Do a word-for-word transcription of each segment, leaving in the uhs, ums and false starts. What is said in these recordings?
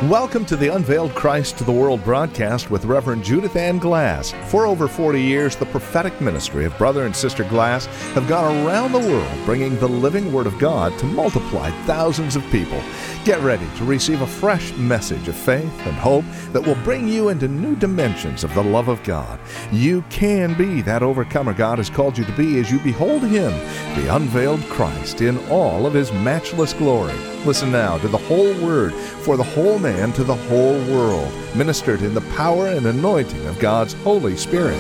Welcome to the Unveiled Christ to the World broadcast with Reverend Judith Ann Glass. For over forty years, the prophetic ministry of Brother and Sister Glass have gone around the world bringing the living Word of God to multiply thousands of people. Get ready to receive a fresh message of faith and hope that will bring you into new dimensions of the love of God. You can be that overcomer God has called you to be as you behold Him, the unveiled Christ, in all of His matchless glory. Listen now to the whole Word for the whole man to the whole world, ministered in the power and anointing of God's Holy Spirit.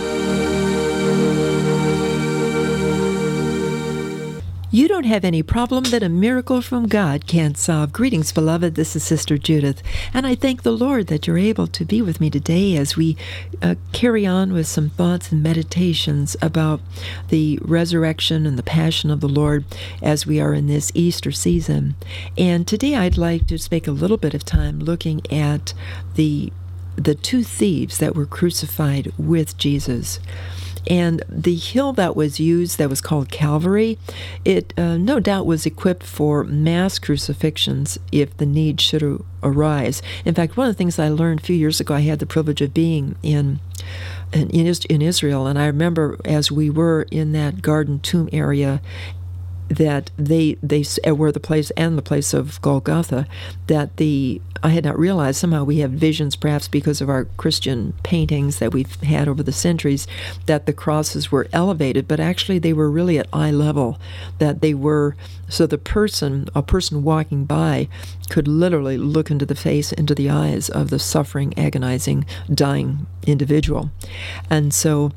You don't have any problem that a miracle from God can't solve. Greetings, beloved. This is Sister Judith, and I thank the Lord that you're able to be with me today as we uh, carry on with some thoughts and meditations about the resurrection and the passion of the Lord as we are in this Easter season. And today I'd like to spend a little bit of time looking at the the two thieves that were crucified with Jesus. And the hill that was used, that was called Calvary, it uh, no doubt was equipped for mass crucifixions if the need should arise. In fact, one of the things I learned a few years ago, I had the privilege of being in in, in Israel, and I remember as we were in that Garden Tomb area, that they they were the place and the place of Golgotha, that the I had not realized, somehow we have visions, perhaps because of our Christian paintings that we've had over the centuries, that the crosses were elevated, but actually they were really at eye level, that they were, so the person, a person walking by could literally look into the face, into the eyes of the suffering, agonizing, dying individual. And so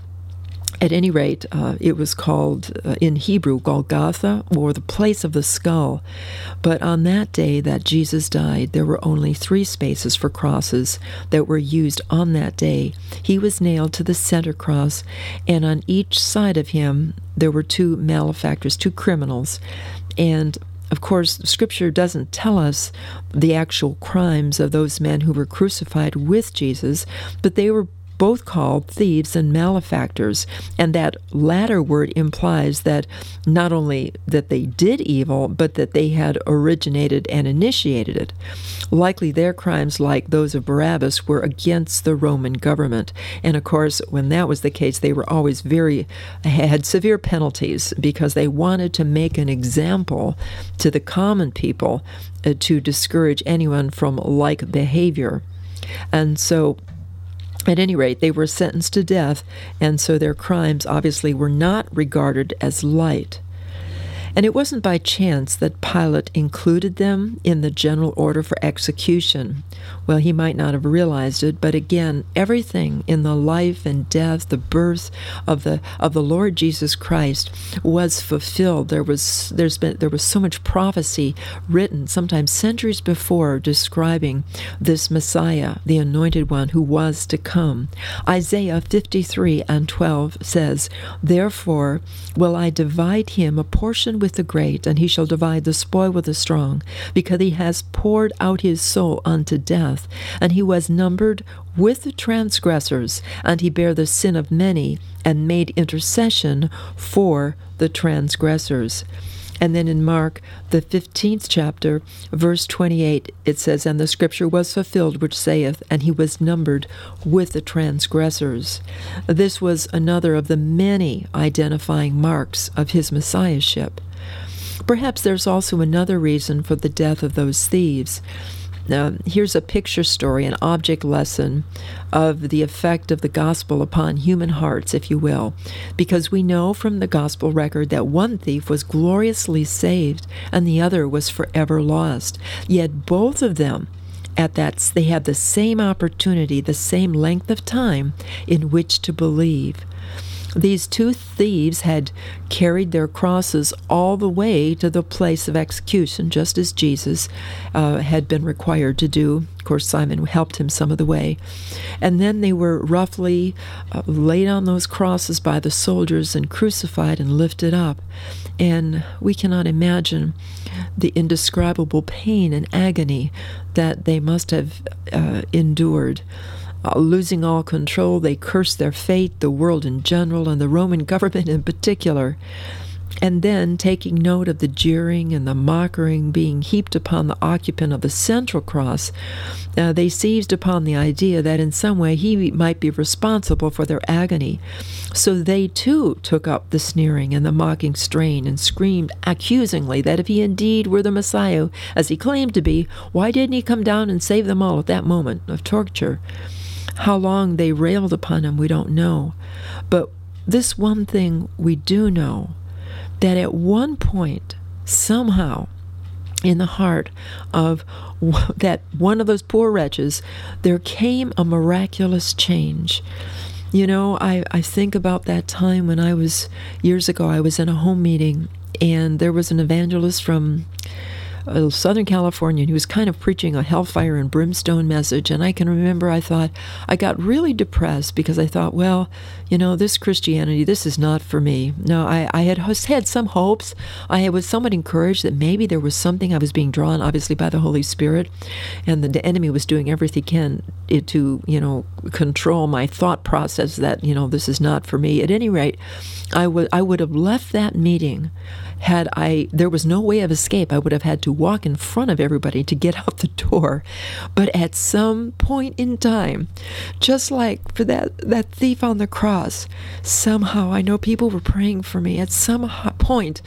at any rate, uh, it was called, uh, in Hebrew, Golgotha, or the place of the skull. But on that day that Jesus died, there were only three spaces for crosses that were used on that day. He was nailed to the center cross, and on each side of him, there were two malefactors, two criminals. And of course, Scripture doesn't tell us the actual crimes of those men who were crucified with Jesus, but they were both called thieves and malefactors, and that latter word implies that not only that they did evil, but that they had originated and initiated it. Likely their crimes, like those of Barabbas, were against the Roman government, and of course, when that was the case, they were always very, had severe penalties, because they wanted to make an example to the common people uh, to discourage anyone from like behavior. And so at any rate, they were sentenced to death, and so their crimes obviously were not regarded as light. And it wasn't by chance that Pilate included them in the general order for execution. Well, he might not have realized it, but again, everything in the life and death, the birth of the of the Lord Jesus Christ was fulfilled. There was there's been there was so much prophecy written, sometimes centuries before, describing this Messiah, the Anointed One, who was to come. Isaiah fifty-three and twelve says, "Therefore will I divide him a portion with the great, and he shall divide the spoil with the strong, because he has poured out his soul unto death, and he was numbered with the transgressors, and he bare the sin of many, and made intercession for the transgressors." And then in Mark, the fifteenth chapter, verse twenty-eight, it says, "And the scripture was fulfilled, which saith, and he was numbered with the transgressors." This was another of the many identifying marks of his messiahship. Perhaps there's also another reason for the death of those thieves. Now, here's a picture story, an object lesson of the effect of the gospel upon human hearts, if you will, because we know from the gospel record that one thief was gloriously saved and the other was forever lost. Yet both of them, at that, they had the same opportunity, the same length of time in which to believe. These two thieves had carried their crosses all the way to the place of execution, just as Jesus uh, had been required to do. Of course, Simon helped him some of the way. And then they were roughly uh, laid on those crosses by the soldiers and crucified and lifted up. And we cannot imagine the indescribable pain and agony that they must have uh, endured. Uh, losing all control, they cursed their fate, the world in general, and the Roman government in particular. And then, taking note of the jeering and the mocking being heaped upon the occupant of the central cross, uh, they seized upon the idea that in some way he might be responsible for their agony. So they too took up the sneering and the mocking strain and screamed accusingly that if he indeed were the Messiah, as he claimed to be, why didn't he come down and save them all at that moment of torture? How long they railed upon him, we don't know. But this one thing we do know, that at one point, somehow, in the heart of that one of those poor wretches, there came a miraculous change. You know, I, I think about that time when I was, years ago, I was in a home meeting, and there was an evangelist from uh, Southern California, and he was kind of preaching a hellfire and brimstone message. And I can remember I thought, I got really depressed because I thought, well, you know, this Christianity, this is not for me. No, I, I had had some hopes. I was somewhat encouraged that maybe there was something I was being drawn, obviously, by the Holy Spirit, and the enemy was doing everything he can to, you know, control my thought process that, you know, this is not for me. At any rate, I would I would have left that meeting had I, there was no way of escape. I would have had to walk in front of everybody to get out the door. But at some point in time, just like for that, that thief on the cross, somehow I know people were praying for me. At some point,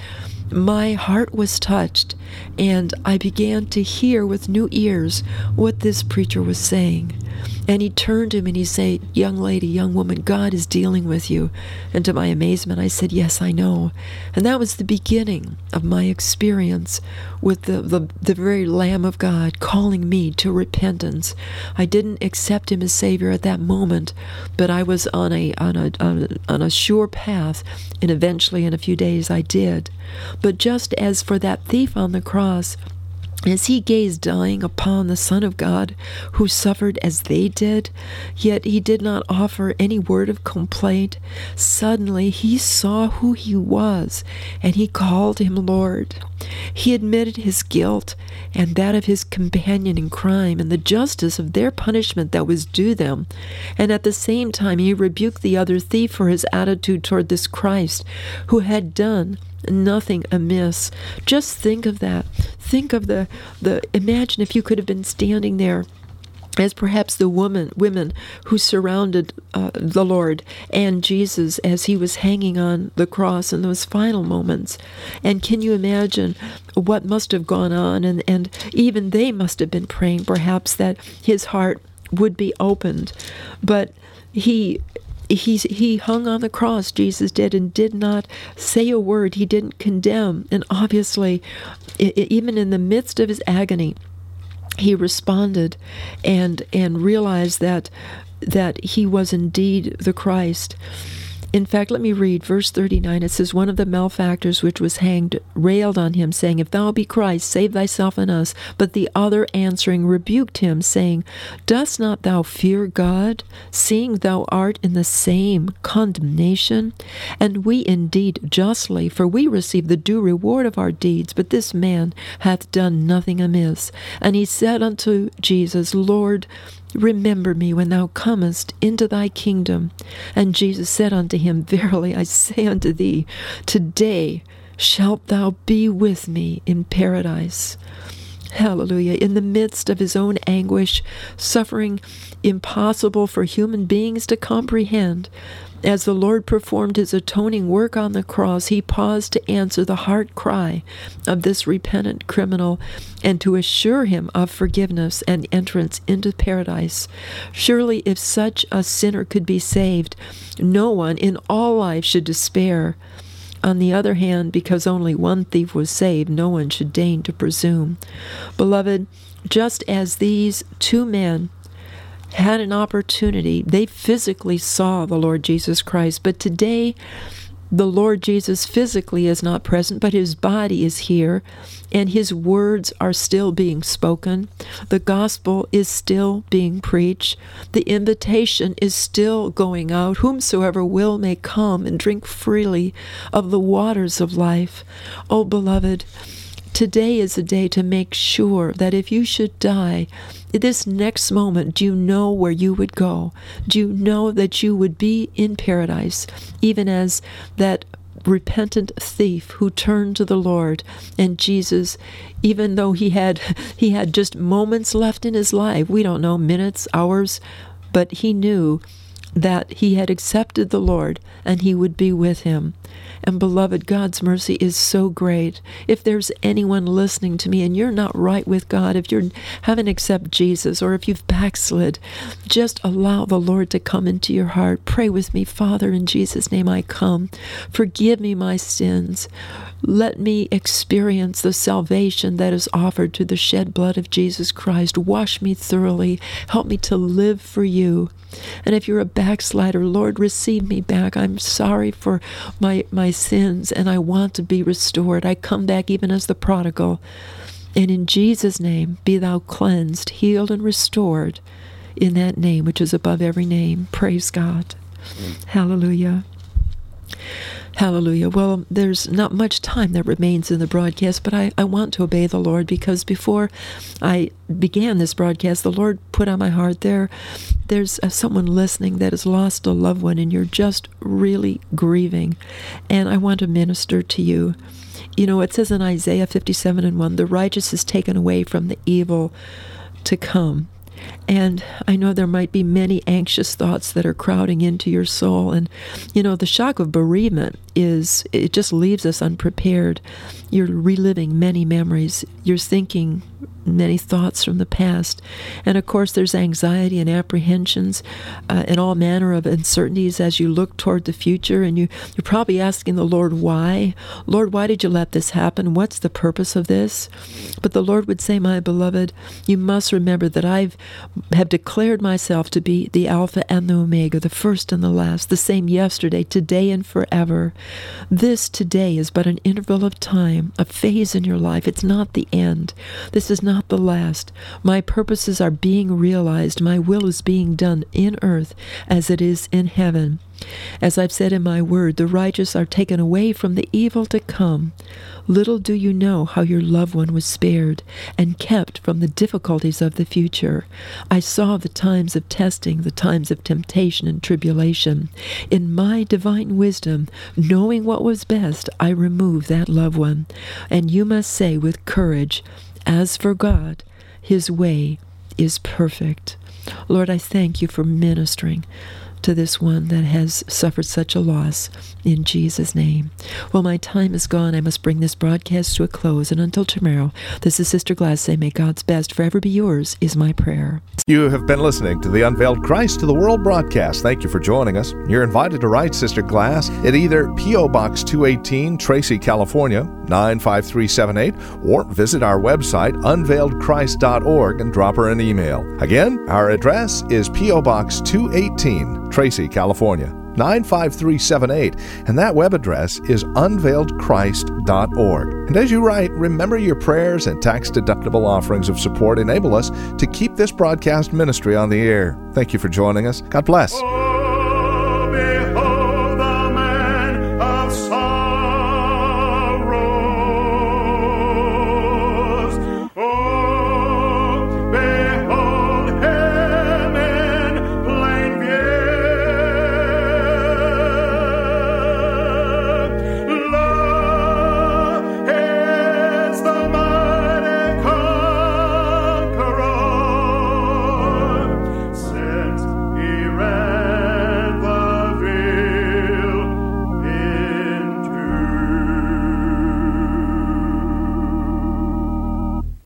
my heart was touched, and I began to hear with new ears what this preacher was saying. And he turned to me and he said, young lady, young woman, God is dealing with you. And to my amazement, I said, yes, I know. And that was the beginning of my experience with the, the, the very Lamb of God calling me to repentance. I didn't accept him as Savior at that moment, but I was on a, on a, on a, on a sure path, and eventually in a few days I did. But just as for that thief on the cross, as he gazed dying upon the Son of God, who suffered as they did, yet he did not offer any word of complaint, suddenly he saw who he was, and he called him Lord. He admitted his guilt and that of his companion in crime and the justice of their punishment that was due them. And at the same time he rebuked the other thief for his attitude toward this Christ, who had done nothing amiss. Just think of that. Think of the, the imagine if you could have been standing there as perhaps the woman, women who surrounded uh, the Lord and Jesus as he was hanging on the cross in those final moments. And can you imagine what must have gone on? And, and even they must have been praying perhaps that his heart would be opened. But he He, he hung on the cross, Jesus did, and did not say a word. He didn't condemn. And obviously, I- even in the midst of his agony, he responded and and realized that that he was indeed the Christ. In fact, let me read verse thirty-nine. It says, one of the malefactors which was hanged railed on him, saying, if thou be Christ, save thyself and us. But the other answering rebuked him, saying, dost not thou fear God, seeing thou art in the same condemnation? And we indeed justly, for we receive the due reward of our deeds, but this man hath done nothing amiss. And he said unto Jesus, Lord, remember me when thou comest into thy kingdom. And Jesus said unto him, verily I say unto thee, today shalt thou be with me in paradise. Hallelujah. In the midst of his own anguish, suffering impossible for human beings to comprehend, as the Lord performed his atoning work on the cross, he paused to answer the heart cry of this repentant criminal and to assure him of forgiveness and entrance into paradise. Surely if such a sinner could be saved, no one in all life should despair. On the other hand, because only one thief was saved, no one should deign to presume. Beloved, just as these two men had an opportunity, they physically saw the Lord Jesus Christ, but today the Lord Jesus physically is not present, but his body is here, and his words are still being spoken. The gospel is still being preached. The invitation is still going out. Whomsoever will may come and drink freely of the waters of life. Oh, beloved, today is a day to make sure that if you should die, this next moment, do you know where you would go? Do you know that you would be in paradise, even as that repentant thief who turned to the Lord. And Jesus, even though he had he had just moments left in his life, we don't know, minutes, hours, but he knew that he had accepted the Lord and he would be with him. And beloved, God's mercy is so great. If there's anyone listening to me and you're not right with God, if you haven't accepted Jesus, or if you've backslid, just allow the Lord to come into your heart. Pray with me. Father, in Jesus' name I come. Forgive me my sins. Let me experience the salvation that is offered through the shed blood of Jesus Christ. Wash me thoroughly. Help me to live for you. And if you're a backslider, Lord, receive me back. I'm sorry for my my sins, and I want to be restored. I come back even as the prodigal. And in Jesus' name, be thou cleansed, healed, and restored in that name which is above every name. Praise God. Mm. Hallelujah. Hallelujah. Well, there's not much time that remains in the broadcast, but I, I want to obey the Lord, because before I began this broadcast, the Lord put on my heart there, there's uh, someone listening that has lost a loved one, and you're just really grieving, and I want to minister to you. You know, it says in Isaiah fifty-seven and one, the righteous is taken away from the evil to come. And I know there might be many anxious thoughts that are crowding into your soul. And, you know, the shock of bereavement is, it just leaves us unprepared. You're reliving many memories. You're thinking many thoughts from the past. And, of course, there's anxiety and apprehensions uh, and all manner of uncertainties as you look toward the future. And you, you're probably asking the Lord, why? Lord, why did you let this happen? What's the purpose of this? But the Lord would say, my beloved, you must remember that I've have declared myself to be the Alpha and the Omega, the first and the last, the same yesterday, today, and forever. This today is but an interval of time, a phase in your life. It's not the end. This is not the last. My purposes are being realized. My will is being done in earth as it is in heaven. As I've said in my word, the righteous are taken away from the evil to come. Little do you know how your loved one was spared and kept from the difficulties of the future. I saw the times of testing, the times of temptation and tribulation. In my divine wisdom, knowing what was best, I removed that loved one. And you must say with courage, as for God, his way is perfect. Lord, I thank you for ministering to this one that has suffered such a loss, in Jesus' name. Well, my time is gone. I must bring this broadcast to a close, and until tomorrow, this is Sister Glass saying, may God's best forever be yours, is my prayer. You have been listening to the Unveiled Christ to the World broadcast. Thank you for joining us. You're invited to write Sister Glass at either P O. Box two eighteen, Tracy, California, nine five three seven eight, or visit our website, unveiled christ dot org, and drop her an email. Again, our address is P O. Box two eighteen, Tracy, California, nine five three seven eight, and that web address is unveiled christ dot org. And as you write, remember your prayers and tax-deductible offerings of support enable us to keep this broadcast ministry on the air. Thank you for joining us. God bless.